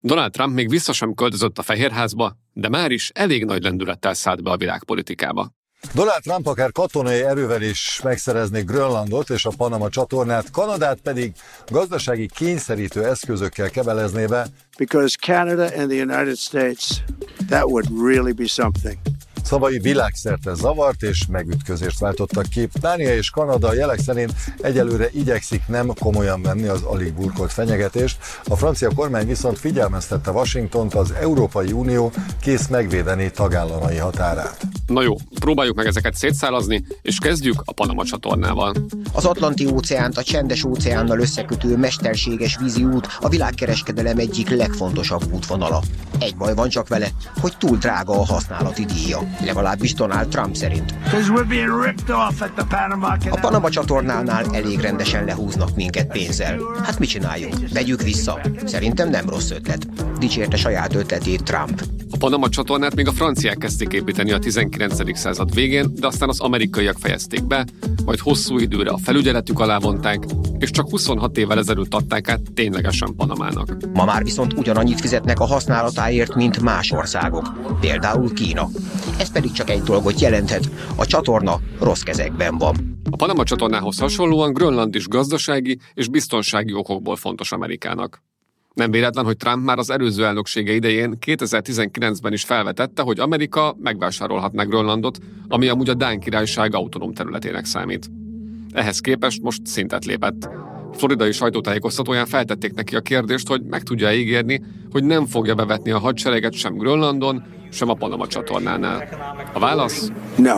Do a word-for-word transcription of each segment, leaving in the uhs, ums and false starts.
Donald Trump még vissza sem költözött a Fehérházba, de már is elég nagy lendülettel szállt be a világpolitikába. Donald Trump akár katonai erővel is megszerezné Grönlandot és a Panama csatornát, Kanadát pedig gazdasági kényszerítő eszközökkel kebelezné be. Because Canada and the United States, that would really be something. Szavai világszerte zavart és megütközést váltottak ki. Dánia és Kanada jelek szerint egyelőre igyekszik nem komolyan venni az alig burkolt fenyegetést. A francia kormány viszont figyelmeztette Washingtont, az Európai Unió kész megvédeni tagállamai határát. Na jó, próbáljuk meg ezeket szétszálazni, és kezdjük a Panama csatornával. Az Atlanti-óceánt a Csendes-óceánnal összekötő mesterséges vízi út a világkereskedelem egyik legfontosabb útvonala. Egy baj van csak vele, hogy túl drága a használati díja. Legalábbis Donald Trump szerint. A Panama csatornánál elég rendesen lehúznak minket pénzzel. Hát mit csináljunk? Vegyük vissza. Szerintem nem rossz ötlet. Dicsérte saját ötletét Trump. A Panama csatornát még a franciák kezdték építeni a tizenkilencedik század végén, de aztán az amerikaiak fejezték be, majd hosszú időre a felügyeletük alá vonták, és csak huszonhat évvel ezelőtt adták át ténylegesen Panamának. Ma már viszont ugyanannyit fizetnek a használatáért, mint más országok, például Kína. Ez pedig csak egy dolgot jelenthet, a csatorna rossz kezekben van. A Panama csatornához hasonlóan Grönland is gazdasági és biztonsági okokból fontos Amerikának. Nem véletlen, hogy Trump már az előző elnöksége idején kétezer-tizenkilencben is felvetette, hogy Amerika megvásárolhatná Grönlandot, ami amúgy a Dán Királyság autonóm területének számít. Ehhez képest most szintet lépett. Floridai sajtótájékoztatóján feltették neki a kérdést, hogy meg tudja ígérni, hogy nem fogja bevetni a hadsereget sem Grönlandon, sem a Panama csatornánál. A válasz? No.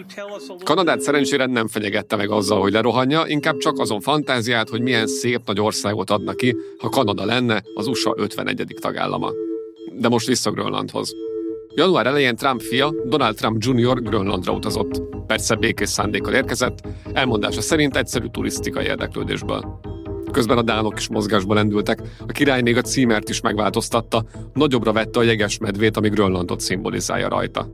Kanadát szerencsére nem fenyegette meg azzal, hogy lerohanja, inkább csak azon fantáziát, hogy milyen szép nagy országot adna ki, ha Kanada lenne az u es á ötvenegyedik tagállama. De most vissza Grönlandhoz. Január elején Trump fia, Donald Trump junior Grönlandra utazott. Persze békés szándékkal érkezett, elmondása szerint egyszerű turisztikai érdeklődésből. Közben a dánok is mozgásba lendültek, a király még a címert is megváltoztatta, nagyobbra vette a jeges medvét, ami Grönlandot szimbolizálja rajta.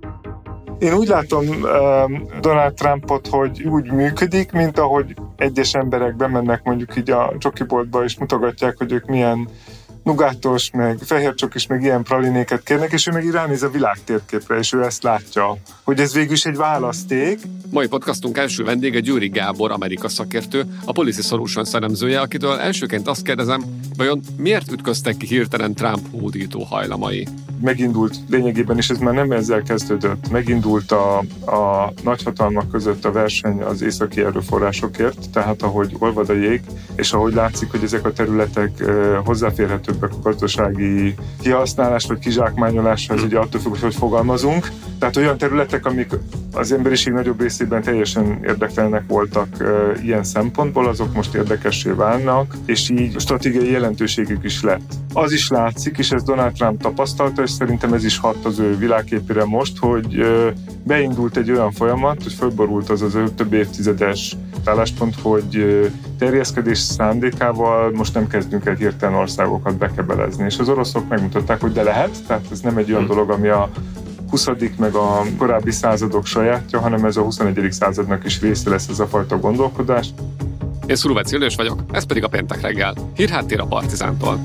Én úgy látom uh, Donald Trumpot, hogy úgy működik, mint ahogy egyes emberek bemennek mondjuk így a csokiboltba, és mutogatják, hogy ők milyen nugátos, meg fehér csokis, meg ilyen pralinéket kérnek, és ő meg így ránéz a világ térképre, és ő ezt látja, hogy ez végül is egy választék. Mai podcastunk első vendége Győri Gábor, Amerika szakértő, a Policy Solutions elemzője, akitől elsőként azt kérdezem, vajon miért ütköztek ki hirtelen Trump hódító hajlamai? Megindult lényegében, és ez már nem ezzel kezdődött, megindult a, a nagyhatalmak között a verseny az északi erőforrásokért, tehát ahogy olvad a jég, és ahogy látszik, hogy ezek a területek uh, hozzáférhetőbbek a gazdasági kihasználás vagy kizsákmányolásra, ez ugye attól függ, hogy hogy fogalmazunk. Tehát olyan területek, amik az emberiség nagyobb részében teljesen érdektelnek voltak uh, ilyen szempontból, azok most érdekessé válnak, és így stratégiai jelentőségük is lett. Az is látszik, és ez Donald Trump tapasztalta, és szerintem ez is hat az ő világképére most, hogy uh, beindult egy olyan folyamat, hogy fölborult az az ő több évtizedes álláspont, hogy uh, terjeszkedés szándékával most nem kezdünk el hirtelen országokat bekebelezni. És az oroszok megmutatták, hogy de lehet, tehát ez nem egy olyan dolog, ami a huszadik meg a korábbi századok sajátja, hanem ez a huszonegyedik századnak is része lesz ez a fajta gondolkodás. Én Szuruvec Illés vagyok, ez pedig a Péntek reggel. Hírháttér a Partizántól.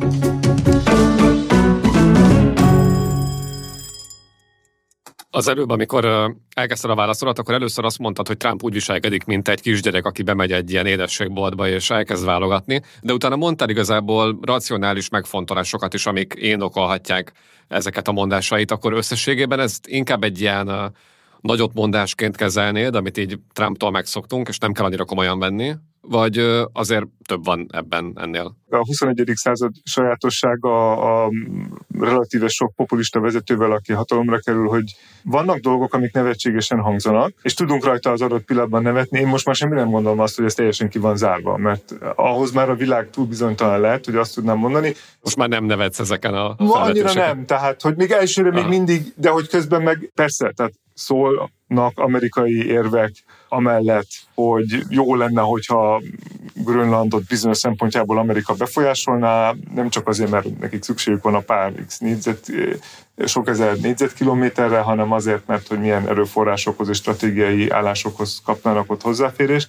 Az előbb, amikor elkezdted a válaszolat, akkor először azt mondtad, hogy Trump úgy viselkedik, mint egy kisgyerek, aki bemegy egy ilyen édességboltba és elkezd válogatni, de utána mondtad igazából racionális megfontolásokat is, amik indokolhatják ezeket a mondásait, akkor összességében ezt inkább egy ilyen uh, nagyot mondásként kezelnéd, amit így Trumptól megszoktunk, és nem kell annyira komolyan venni, vagy uh, azért több van ebben ennél? A huszonegyedik század sajátossága a relatíve sok populista vezetővel, aki hatalomra kerül, hogy vannak dolgok, amik nevetségesen hangzanak, és tudunk rajta az adott pillanatban nevetni. Én most már semmi nem gondolom azt, hogy ez teljesen ki van zárva, mert ahhoz már a világ túl bizonytalan lehet, hogy azt tudnám mondani. Most már nem nevetsz ezeken a felvetéseken. Annyira nem, tehát, hogy még elsőre még mindig, de hogy közben meg persze, tehát szólnak amerikai érvek amellett, hogy jó lenne, hogyha Grönlandot bizonyos szempontjából Amerika befolyásolná, nem csak azért, mert nekik szükségük van a pár x négyzet, sok ezer négyzetkilométerre, hanem azért, mert hogy milyen erőforrásokhoz és stratégiai állásokhoz kapnának ott hozzáférést.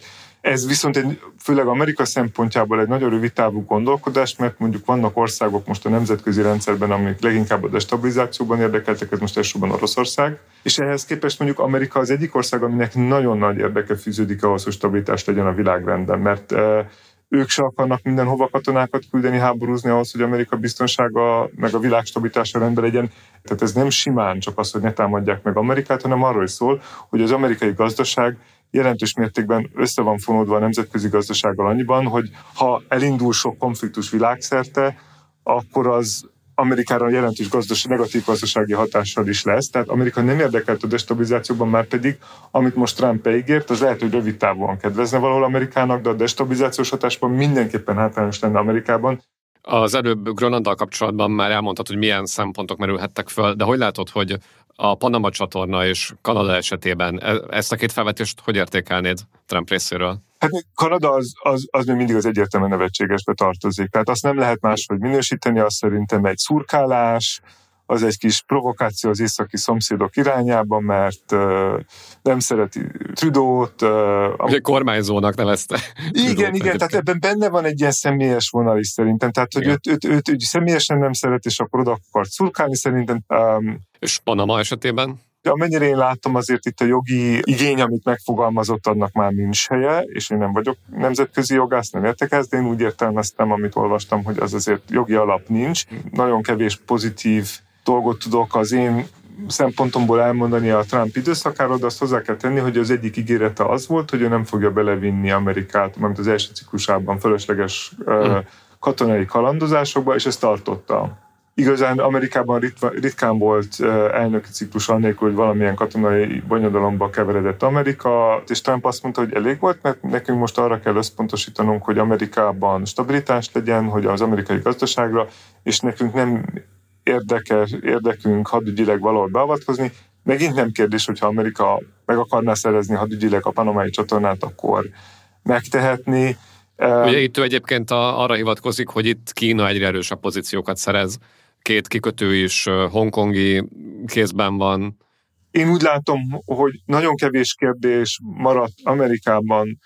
Ez viszont egy, főleg Amerika szempontjából egy nagyon rövid távú gondolkodás, mert mondjuk vannak országok most a nemzetközi rendszerben, amik leginkább a destabilizációban érdekeltek, ez most elsősorban Oroszország, és ehhez képest mondjuk Amerika az egyik ország, aminek nagyon nagy érdeke fűződik ahhoz, hogy stabilitás legyen a világrendben, mert e, ők se akarnak mindenhova katonákat küldeni, háborúzni ahhoz, hogy Amerika biztonsága meg a világ stabilitása rendben legyen. Tehát ez nem simán csak az, hogy ne támadják meg Amerikát, hanem arról is szól, hogy az amerikai gazdaság jelentős mértékben össze van fonódva a nemzetközi gazdasággal annyiban, hogy ha elindul sok konfliktus világszerte, akkor az Amerikára jelentős gazdaság, negatív gazdasági hatással is lesz. Tehát Amerika nem érdekelt a destabilizációban, már pedig, amit most Trump beígért, az lehet, hogy rövid távon kedvezne valahol Amerikának, de a destabilizációs hatásban mindenképpen hátrányos lenne Amerikában. Az előbb Grönlanddal kapcsolatban már elmondtad, hogy milyen szempontok merülhettek föl, de hogy látod, hogy a Panama csatorna és Kanada esetében ezt a két felvetést hogy értékelnéd Trump részéről? Hát Kanada az, az, az még mindig az egyértelműen nevetségesbe tartozik. Tehát azt nem lehet máshogy minősíteni, azt szerintem egy szurkálás, az egy kis provokáció az északi szomszédok irányába, mert uh, nem szereti Trudeau-t. Uh, Ugye kormányzónak nevezte. Igen, igen, tehát ebben benne van egy ilyen személyes vonal is szerintem. Tehát, hogy őt, őt, őt, őt személyesen nem szeret, és akkor oda akart szurkálni szerintem. Um, és Panama esetében? Amennyire én látom, azért itt a jogi igény, amit megfogalmazott, annak már nincs helye, és én nem vagyok nemzetközi jogász, nem értek ezt, de én úgy értelmeztem, amit olvastam, hogy az azért jogi alap nincs. Nagyon kevés pozitív dolgot tudok az én szempontomból elmondani a Trump időszakáról, de azt hozzá kell tenni, hogy az egyik ígérete az volt, hogy ő nem fogja belevinni Amerikát, mert az első ciklusában fölösleges uh, katonai kalandozásokba, és ezt tartotta. Igazán Amerikában ritva, ritkán volt elnöki ciklus annélkül, hogy valamilyen katonai bonyodalomba keveredett Amerika, és Trump azt mondta, hogy elég volt, mert nekünk most arra kell összpontosítanunk, hogy Amerikában stabilitás legyen, hogy az amerikai gazdaságra, és nekünk nem érdekes, érdekünk hadügyileg valahol beavatkozni. Megint nem kérdés, hogyha Amerika meg akarná szerezni hadügyileg a panamai csatornát, akkor megtehetni. Ugye itt ő egyébként a, arra hivatkozik, hogy itt Kína egyre erősebb pozíciókat szerez. Két kikötő is hongkongi kézben van. Én úgy látom, hogy nagyon kevés kérdés maradt Amerikában,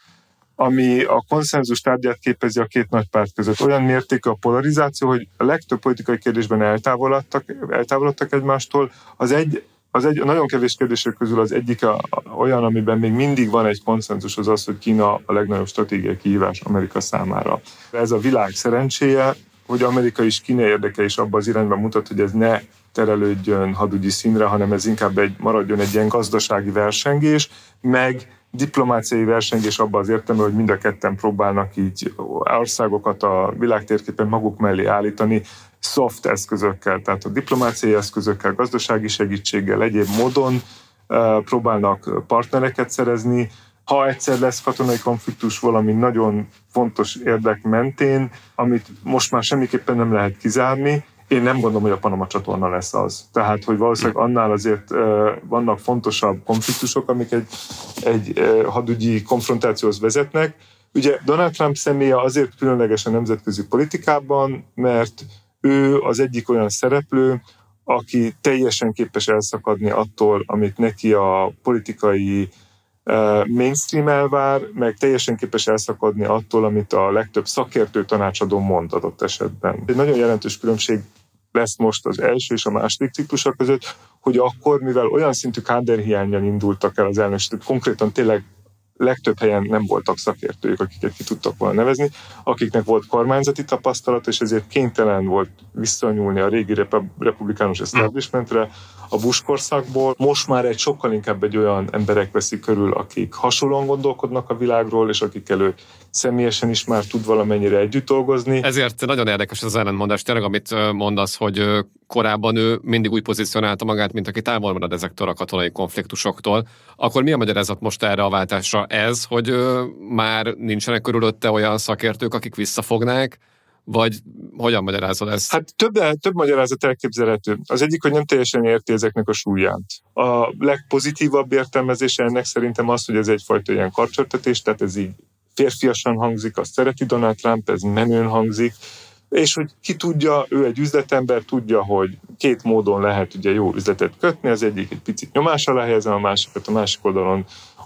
ami a konszenzus tárgyát képezi a két nagy párt között. Olyan mértékű a polarizáció, hogy a legtöbb politikai kérdésben eltávolodtak, eltávolodtak egymástól. Az egy, az egy nagyon kevés kérdések közül az egyik a, a, olyan, amiben még mindig van egy konszenzus, az az, hogy Kína a legnagyobb stratégiai kihívás Amerika számára. Ez a világ szerencséje, hogy Amerika és Kína érdeke is abban az irányban mutat, hogy ez ne terelődjön hadügyi színre, hanem ez inkább egy, maradjon egy ilyen gazdasági versengés, meg diplomáciai versengés abban az értelemben, hogy mind a ketten próbálnak így országokat a világtérképen maguk mellé állítani soft eszközökkel, tehát a diplomáciai eszközökkel, gazdasági segítséggel, egyéb módon uh, próbálnak partnereket szerezni. Ha egyszer lesz katonai konfliktus valami nagyon fontos érdek mentén, amit most már semmiképpen nem lehet kizárni, én nem gondolom, hogy a Panama csatorna lesz az. Tehát, hogy valószínűleg annál azért uh, vannak fontosabb konfliktusok, amik egy, egy uh, hadügyi konfrontációhoz vezetnek. Ugye Donald Trump személye azért különleges a nemzetközi politikában, mert ő az egyik olyan szereplő, aki teljesen képes elszakadni attól, amit neki a politikai uh, mainstream elvár, meg teljesen képes elszakadni attól, amit a legtöbb szakértő tanácsadó mond adott esetben. Egy nagyon jelentős különbség lesz most az első és a második ciklusa között, hogy akkor, mivel olyan szintű káderhiánnyal indultak el az elnökségek, konkrétan tényleg legtöbb helyen nem voltak szakértők, akiket ki tudtak volna nevezni, akiknek volt kormányzati tapasztalat, és ezért kénytelen volt visszanyúlni a régi republikánus establishmentre, a Bush korszakból. Most már egy sokkal inkább egy olyan emberek veszik körül, akik hasonlóan gondolkodnak a világról, és akikkel ő személyesen is már tud valamennyire együtt dolgozni. Ezért nagyon érdekes az ellentmondás. Tényleg, amit mondasz, hogy korábban ő mindig úgy pozícionálta magát, mint aki távol marad ezektől a katonai konfliktusoktól. Akkor mi a magyarázat most erre a váltásra? Ez, hogy már nincsenek körülötte olyan szakértők, akik visszafognák, vagy hogyan magyarázod ezt? Hát több, több magyarázat elképzelhető. Az egyik, hogy nem teljesen érti ezeknek a súlyát. A legpozitívabb értelmezése ennek szerintem az, hogy ez egyfajta ilyen karcsörtetés, tehát ez így férfiasan hangzik, azt szereti Donald Trump, ez menőn hangzik, és hogy ki tudja, ő egy üzletember, tudja, hogy két módon lehet ugye jó üzletet kötni, az egyik egy picit nyomás alá helyezem, a másikat a másik oldalon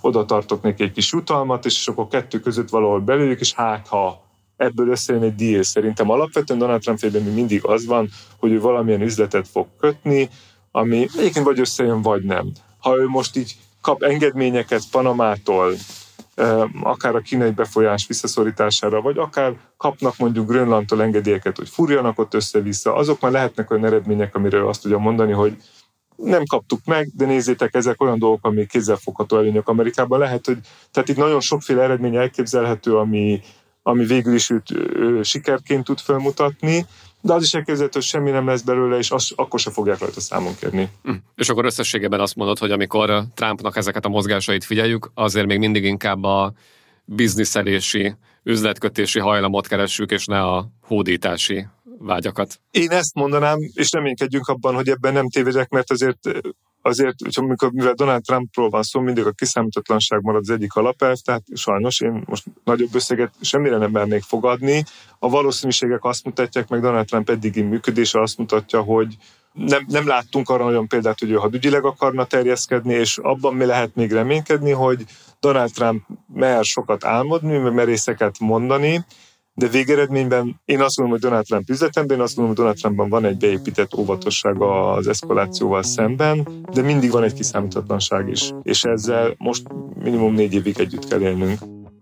oda tartok neki egy kis jutalmat, és akkor kettő között valahol belőjük, és hát ha ebből összejön egy deal. Szerintem alapvetően Donald Trump fejében még mindig az van, hogy ő valamilyen üzletet fog kötni, ami egyébként vagy összejön, vagy nem. Ha ő most így kap engedményeket Panamától, akár a kínai befolyás visszaszorítására, vagy akár kapnak mondjuk Grönlandtól engedélyeket, hogy fúrjanak ott össze-vissza, azok már lehetnek olyan eredmények, amiről azt tudja mondani, hogy nem kaptuk meg, de nézzétek, ezek olyan dolgok, ami kézzelfogható előnyök Amerikában. Lehet, hogy tehát itt nagyon sokféle eredmény elképzelhető, ami, ami végül is őt ő, sikerként tud felmutatni, de az is elképzelhető, hogy semmi nem lesz belőle, és az, akkor se fogják rajta számon kérni. Hm. És akkor összességében azt mondod, hogy amikor Trumpnak ezeket a mozgásait figyeljük, azért még mindig inkább a bizniszelési, üzletkötési hajlamot keressük, és ne a hódítási vágyakat. Én ezt mondanám, és reménykedjünk abban, hogy ebben nem tévedek, mert azért, azért amikor, mivel Donald Trumpról van szó, mindig a kiszámítatlanság marad az egyik alapelv, tehát sajnos én most nagyobb összeget semmire nem mernék fogadni. A valószínűségek azt mutatják, meg Donald Trump eddigi működése azt mutatja, hogy nem, nem láttunk arra nagyon példát, hogy ő hadügyileg akarna terjeszkedni, és abban mi lehet még reménykedni, hogy Donald Trump mer sokat álmodni, merészeket mondani, de végeredményben én azt gondolom, hogy Donald Trump üzletemben, én azt gondolom, hogy Donald Trumpban van egy beépített óvatosság az eszkalációval szemben, de mindig van egy kiszámíthatatlanság is, és ezzel most minimum négy évig együtt kell élnünk.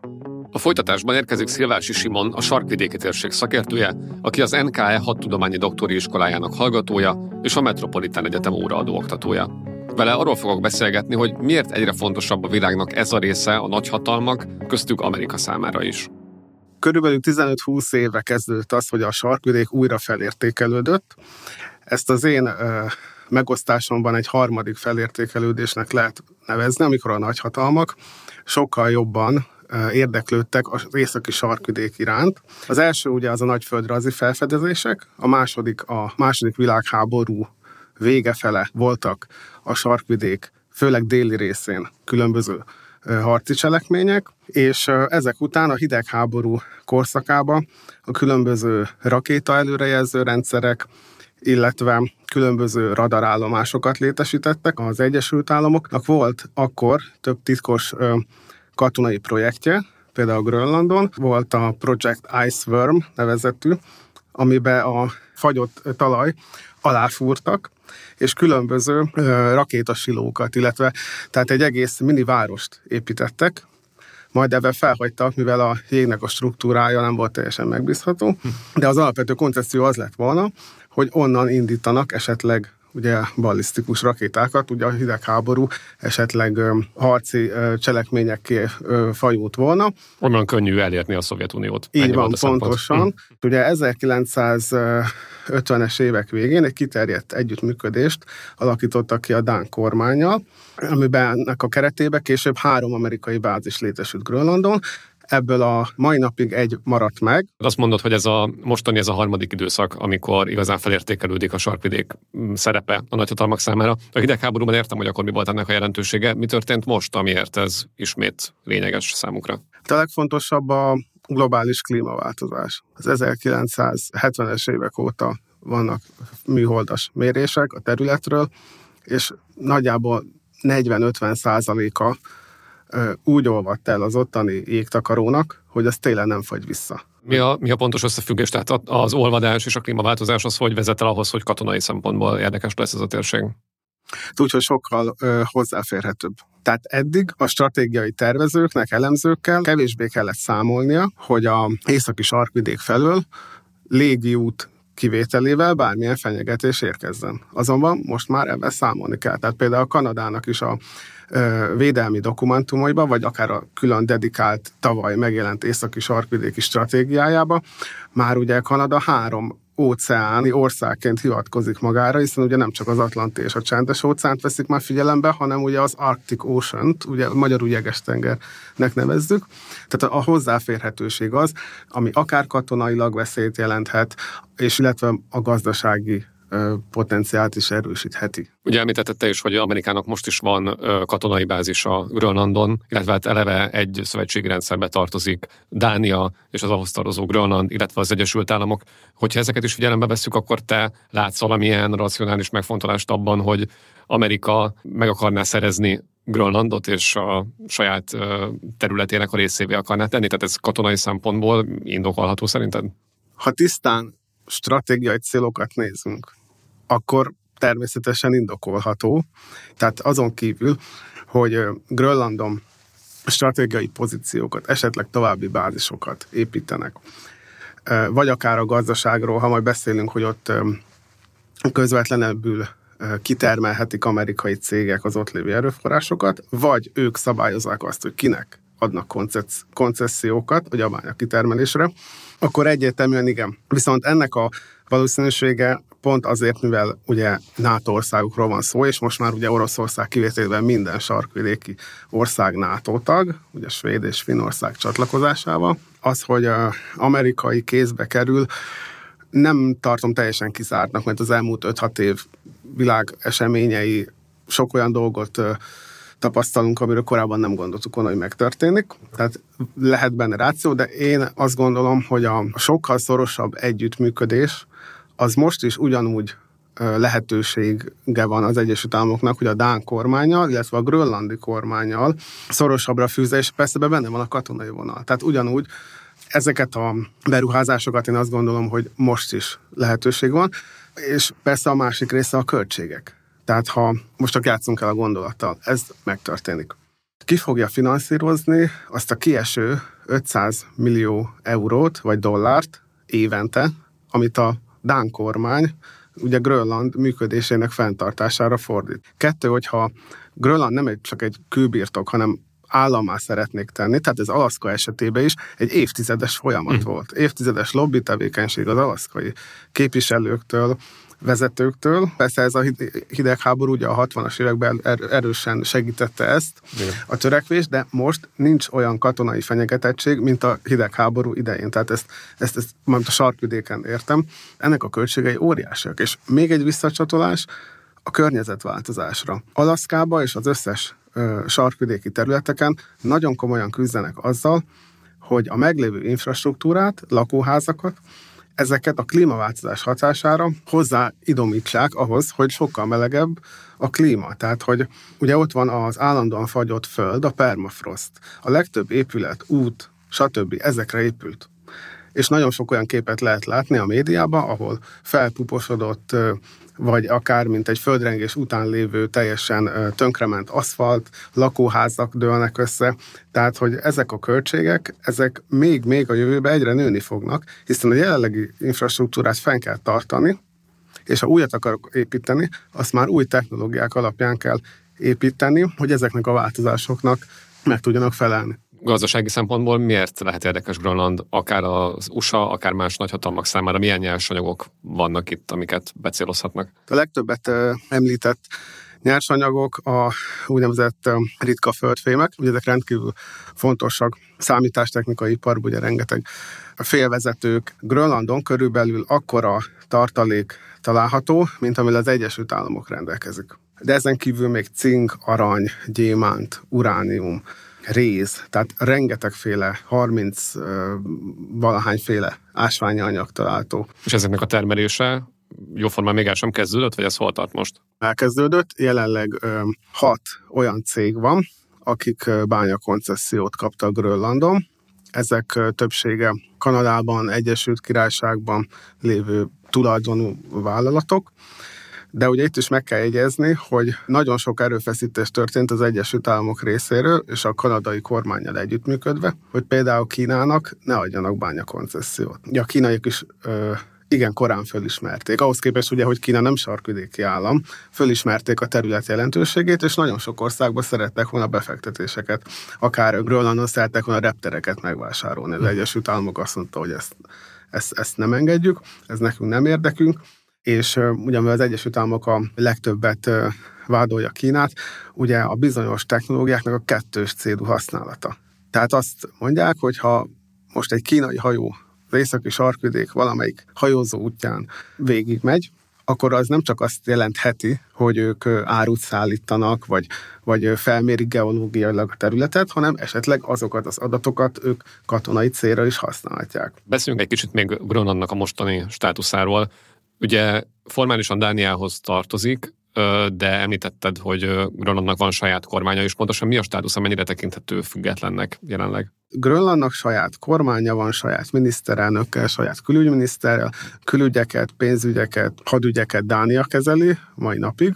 A folytatásban érkezik Szilvási Simon, a sarkvidéki térség szakértője, aki az en ká e hadtudományi doktori iskolájának hallgatója és a Metropolitán Egyetem óraadó oktatója. Vele arról fogok beszélgetni, hogy miért egyre fontosabb a világnak ez a része a nagyhatalmak, köztük Amerika számára is. Körülbelül tizenöt-húsz éve kezdődött az, hogy a sarkvidék újra felértékelődött. Ezt az én ö, megosztásomban egy harmadik felértékelődésnek lehet nevezni, amikor a nagyhatalmak sokkal jobban ö, érdeklődtek az északi sarkvidék iránt. Az első ugye az a nagy földrajzi felfedezések, a második a második világháború vége fele voltak a sarkvidék, főleg déli részén különböző harci cselekmények, és ezek után a hidegháború korszakában a különböző rakéta előrejelző rendszerek, illetve különböző radarállomásokat létesítettek. Az Egyesült Államoknak volt akkor több titkos katonai projektje, például Grönlandon volt a Project Iceworm nevezetű, amiben a fagyott talaj aláfúrtak, és különböző ö, rakétasilókat, illetve tehát egy egész mini várost építettek, majd ebben felhagytak, mivel a jégnek a struktúrája nem volt teljesen megbízható, de az alapvető koncepció az lett volna, hogy onnan indítanak esetleg ugye ballisztikus rakétákat, ugye a hidegháború esetleg ö, harci ö, cselekményekké ö, fajult volna. Onnan könnyű elérni a Szovjetuniót. Így van, pontosan. Hmm. Ugye ezerkilencszázötvenes évek végén egy kiterjedt együttműködést alakítottak ki a dán kormánnyal, amiben ennek a keretében később három amerikai bázis létesült Grönlandon. Ebből a mai napig egy maradt meg. Azt mondod, hogy ez a mostani ez a harmadik időszak, amikor igazán felértékelődik a sarkvidék szerepe a nagyhatalmak számára. A hidegháborúban értem, hogy akkor mi volt ennek a jelentősége. Mi történt most, amiért ez ismét lényeges számukra? A legfontosabb a globális klímaváltozás. Az ezerkilencszázhetvenes évek óta vannak műholdas mérések a területről, és nagyjából negyven-ötven százaléka úgy olvadt el az ottani jégtakarónak, hogy az télen nem fagy vissza. Mi a, mi a pontos összefüggés? Tehát az olvadás és a klímaváltozás az hogy vezet el ahhoz, hogy katonai szempontból érdekes lesz ez a térség? Úgyhogy sokkal ö, hozzáférhetőbb. Tehát eddig a stratégiai tervezőknek, elemzőkkel kevésbé kellett számolnia, hogy a északi sarkvidék felől légiút kivételével bármilyen fenyegetés érkezzen. Azonban most már ebben számolni kell. Tehát például a Kanadának is a ö, védelmi dokumentumaiban, vagy akár a külön dedikált tavaly megjelent északi sarkvidéki stratégiájába már ugye Kanada három óceáni országként hivatkozik magára, hiszen ugye nem csak az Atlanti és a Csendes óceánt veszik már figyelembe, hanem ugye az Arctic Ocean-t, ugye magyarul Jeges-tengernek nevezzük. Tehát a hozzáférhetőség az, ami akár katonailag veszélyt jelenthet, és illetve a gazdasági potenciált is erősítheti. Ugye említetted te is, hogy Amerikának most is van katonai bázisa Grönlandon, illetve hát eleve egy szövetségi rendszerbe tartozik Dánia és az ahhoz tartozó Grönland, illetve az Egyesült Államok. Hogyha ezeket is figyelembe vesszük, akkor te látsz valamilyen racionális megfontolást abban, hogy Amerika meg akarná szerezni Grönlandot és a saját területének a részévé akarná tenni? Tehát ez katonai szempontból indokolható szerinted? Ha tisztán stratégiai célokat nézünk, akkor természetesen indokolható. Tehát azon kívül, hogy Grönlandon stratégiai pozíciókat, esetleg további bázisokat építenek. Vagy akár a gazdaságról, ha majd beszélünk, hogy ott közvetlenebbül kitermelhetik amerikai cégek az ott lévő erőforrásokat, vagy ők szabályozzák azt, hogy kinek adnak koncesziókat, vagy a bánya kitermelésre, akkor egyértelműen igen. Viszont ennek a valószínűsége pont azért, mivel ugye NATO országokról van szó, és most már ugye Oroszország kivételével minden sarkvidéki ország NATO tag, ugye Svéd és Finnország csatlakozásával, az, hogy a amerikai kézbe kerül, nem tartom teljesen kizártnak, mert az elmúlt öt-hat év világ eseményei sok olyan dolgot tapasztalunk, amiről korábban nem gondoltuk volna, hogy megtörténik. Tehát lehet benne ráció, de én azt gondolom, hogy a sokkal szorosabb együttműködés az most is ugyanúgy lehetősége van az Egyesült Államoknak, hogy a dán kormánnyal, illetve a grönlandi kormánnyal szorosabbra fűzze, és persze benne van a katonai vonal. Tehát ugyanúgy ezeket a beruházásokat én azt gondolom, hogy most is lehetőség van, és persze a másik része a költségek. Tehát ha most csak játszunk el a gondolattal, ez megtörténik. Ki fogja finanszírozni azt a kieső ötszáz millió eurót vagy dollárt évente, amit a dán kormány ugye Grönland működésének fenntartására fordít. Kettő, hogyha Grönland nem csak egy kőbirtok, hanem állammá szeretnék tenni, tehát ez Alaszka esetében is egy évtizedes folyamat mm. volt. Évtizedes lobby tevékenység az alaszkai képviselőktől, vezetőktől. Persze ez a hidegháború ugye a hatvanas években erősen segítette ezt Igen. a törekvést, de most nincs olyan katonai fenyegetettség, mint a hidegháború idején. Tehát ezt, ezt, ezt majd a sarkvidéken értem. Ennek a költségei óriásiak. És még egy visszacsatolás a környezetváltozásra. Alaszkába és az összes ö, sarkvidéki területeken nagyon komolyan küzdenek azzal, hogy a meglévő infrastruktúrát, lakóházakat, ezeket a klímaváltozás hatására hozzá idomítsák ahhoz, hogy sokkal melegebb a klíma. Tehát, hogy ugye ott van az állandóan fagyott föld, a permafrost. A legtöbb épület, út, stb. Ezekre épült. És nagyon sok olyan képet lehet látni a médiában, ahol felpuposodott, vagy akár mint egy földrengés után lévő teljesen tönkrement aszfalt, lakóházak dőlnek össze. Tehát, hogy ezek a költségek, ezek még-még a jövőben egyre nőni fognak, hiszen a jelenlegi infrastruktúrát fenn kell tartani, és ha újat akarok építeni, azt már új technológiák alapján kell építeni, hogy ezeknek a változásoknak meg tudjanak felelni. Gazdasági szempontból miért lehet érdekes Grönland, akár az u es á, akár más nagyhatalmak számára? Milyen nyersanyagok vannak itt, amiket becélozhatnak? A legtöbbet uh, említett nyersanyagok a úgynevezett uh, ritka földfémek, ugye ezek rendkívül fontosak számítástechnikai iparban, ugye rengeteg félvezetők. Grönlandon körülbelül akkora tartalék található, mint amivel az Egyesült Államok rendelkezik. De ezen kívül még cink, arany, gyémánt, uránium, réz, tehát rengetegféle, harminc uh, valahányféle ásványi anyag található. És ezeknek a termelése jóformán még el sem kezdődött, vagy ez hol tart most? Elkezdődött, jelenleg uh, hat olyan cég van, akik uh, bányakoncessziót kaptak Grönlandon. Ezek uh, többsége Kanadában, Egyesült Királyságban lévő tulajdonú vállalatok. De ugye itt is meg kell jegyezni, hogy nagyon sok erőfeszítés történt az Egyesült Államok részéről, és a kanadai kormánnyal együttműködve, hogy például Kínának ne adjanak bányakoncessziót. Ugye a kínaiak is ö, igen korán fölismerték. Ahhoz képest ugye, hogy Kína nem sarkvidéki állam, fölismerték a terület jelentőségét, és nagyon sok országban szerettek volna befektetéseket. Akár Grönlandon szerettek volna reptereket megvásárolni. Az Egyesült Államok azt mondta, hogy ezt, ezt, ezt nem engedjük, ez nekünk nem érdekünk. És ugyan az Egyesült Államok a legtöbbet vádolja Kínát, ugye a bizonyos technológiáknak a kettős célú használata. Tehát azt mondják, hogy ha most egy kínai hajó az északi sarkvidék valamelyik hajózó útján végigmegy, akkor az nem csak azt jelentheti, hogy ők árut szállítanak, vagy, vagy felmérik geológiailag a területet, hanem esetleg azokat az adatokat ők katonai célra is használhatják. Beszéljünk egy kicsit még Grönlandnak a mostani státuszáról. Ugye formálisan Dániához tartozik, de említetted, hogy Grönlandnak van saját kormánya, és pontosan mi a státusza, mennyire tekinthető függetlennek jelenleg? Grönlandnak saját kormánya van, saját miniszterelnökkel, saját külügyminiszterrel, külügyeket, pénzügyeket, hadügyeket Dánia kezeli mai napig,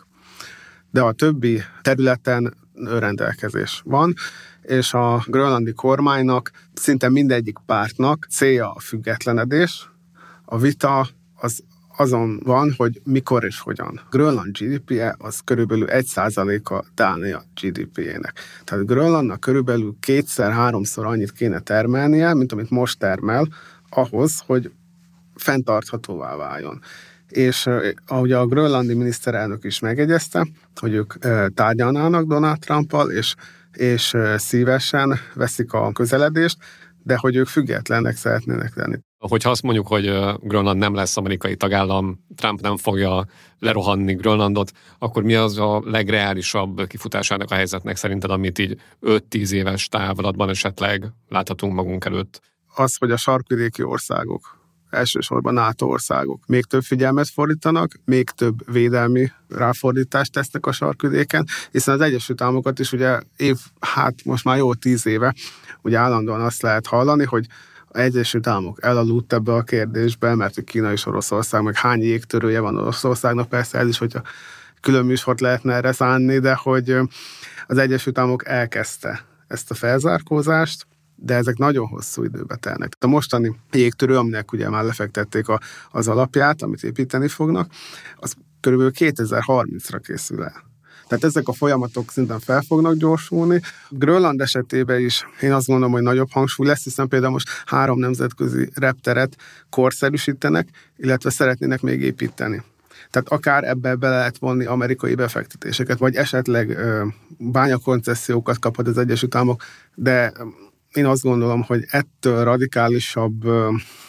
de a többi területen önrendelkezés van, és a grönlandi kormánynak, szinte mindegyik pártnak célja a függetlenedés, a vita az azon van, hogy mikor és hogyan. Grönland gé dé pé-je az körülbelül egy százaléka Dánia gé dé pé-jének. Tehát Grönlandnak körülbelül kétszer-háromszor annyit kéne termelnie, mint amit most termel, ahhoz, hogy fenntarthatóvá váljon. És ahogy a grönlandi miniszterelnök is megegyezte, hogy ők tárgyalnának Donald Trumpal, és, és szívesen veszik a közeledést, de hogy ők függetlenek szeretnének lenni. Hogyha azt mondjuk, hogy Grönland nem lesz amerikai tagállam, Trump nem fogja lerohanni Grönlandot, akkor mi az a legreálisabb kifutásának a helyzetnek szerinted, amit így öt-tíz éves távlatban esetleg láthatunk magunk előtt? Az, hogy a sarkvidéki országok, elsősorban NATO országok még több figyelmet fordítanak, még több védelmi ráfordítást tesznek a sarkvidéken, hiszen az Egyesült Államokat is ugye év, hát most már jó tíz éve, ugye állandóan azt lehet hallani, hogy az Egyesült Államok elaludt ebbe a kérdésbe, mert Kína és Oroszország, meg hány jégtörője van Oroszországnak, persze ez is, hogyha külön műsort lehetne erre szánni, de hogy az Egyesült Államok elkezdte ezt a felzárkózást, de ezek nagyon hosszú időbe telnek. A mostani jégtörő, aminek ugye már lefektették a, az alapját, amit építeni fognak, az körülbelül kétezer-harmincra készül el. Tehát ezek a folyamatok szinten fel fognak gyorsulni. Grönland esetében is én azt gondolom, hogy nagyobb hangsúly lesz, hiszen például most három nemzetközi repteret korszerűsítenek, illetve szeretnének még építeni. Tehát akár ebbe bele lehet vonni amerikai befektetéseket, vagy esetleg ö, bányakoncesziókat kaphat az Egyesült Államok, de én azt gondolom, hogy ettől radikálisabb ö,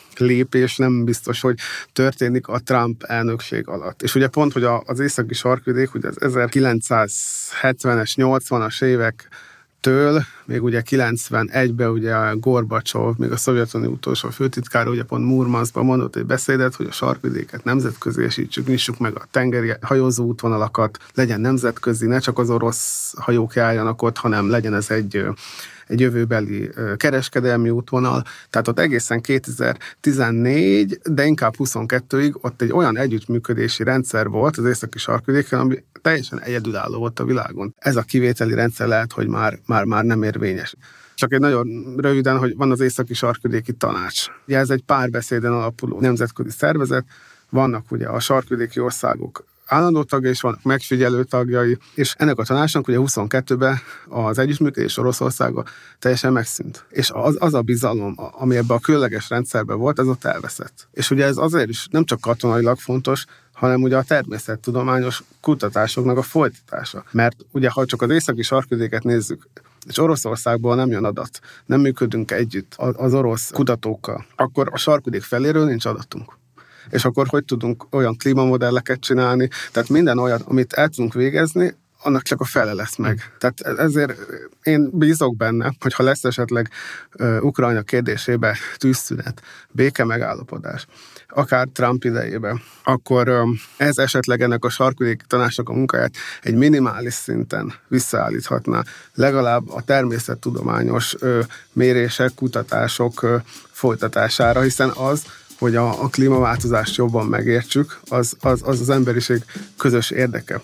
lépés nem biztos, hogy történik a Trump elnökség alatt. És ugye pont, hogy az északi sarkvidék, ugye az ezerkilencszázhetvenes, nyolcvanas évektől, még ugye kilencvenegyben ugye a Gorbacsov, még a Szovjetunió utolsó főtitkára, ugye pont Murmanszkban mondott egy beszédet, hogy a sarkvidéket nemzetköziesítsük, nyissuk meg a tengeri hajózó útvonalakat, legyen nemzetközi, ne csak az orosz hajók járjanak ott, hanem legyen ez egy egy jövőbeli kereskedelmi útvonal, tehát ott egészen kétezer-tizennégy, de inkább huszonkettőig ott egy olyan együttműködési rendszer volt az északi sarkvidéken, ami teljesen egyedülálló volt a világon. Ez a kivételi rendszer lehet, hogy már, már, már nem érvényes. Csak egy nagyon röviden, hogy van az északi sarkvidéki tanács. Ugye ez egy párbeszéden alapuló nemzetközi szervezet, vannak ugye a sarkvidéki országok állandó tagja is vannak, megfigyelő tagjai, és ennek a tanácsnak ugye huszonkettőben az együttműködés Oroszországa teljesen megszűnt. És az, az a bizalom, ami ebben a különleges rendszerben volt, az ott elveszett. És ugye ez azért is nem csak katonailag fontos, hanem ugye a természettudományos kutatásoknak a folytatása. Mert ugye, ha csak az északi sarkvidéket nézzük, és Oroszországból nem jön adat, nem működünk együtt az orosz kutatókkal, akkor a sarkvidék feléről nincs adatunk. És akkor hogy tudunk olyan klímamodelleket csinálni, tehát minden olyan, amit el tudunk végezni, annak csak a fele lesz meg. Tehát ezért én bízok benne, hogy ha lesz esetleg uh, Ukrajna kérdésébe tűzszünet, béke megállapodás, akár Trump idejében, akkor um, ez esetleg ennek a sarkvidéki tanácsnak a munkáját egy minimális szinten visszaállíthatná. Legalább a természettudományos uh, mérések, kutatások uh, folytatására, hiszen az, hogy a, a klímaváltozást jobban megértsük, az, az, az az emberiség közös érdeke.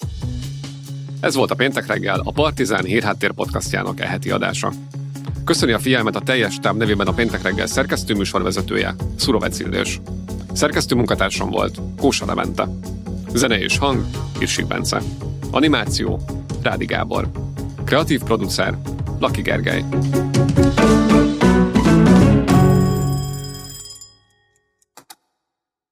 Ez volt a Péntek reggel, a Partizán Hírháttér podcastjának e heti adása. Köszöni a figyelmet a teljes stáb nevében a Péntek reggel szerkesztő műsorvezetője, Szurovec Illés. Szerkesztő munkatársam volt Kósa Levente. Zene és hang, Irsik Bence. Animáció, Rádi Gábor. Kreatív producer, Laki Gergely.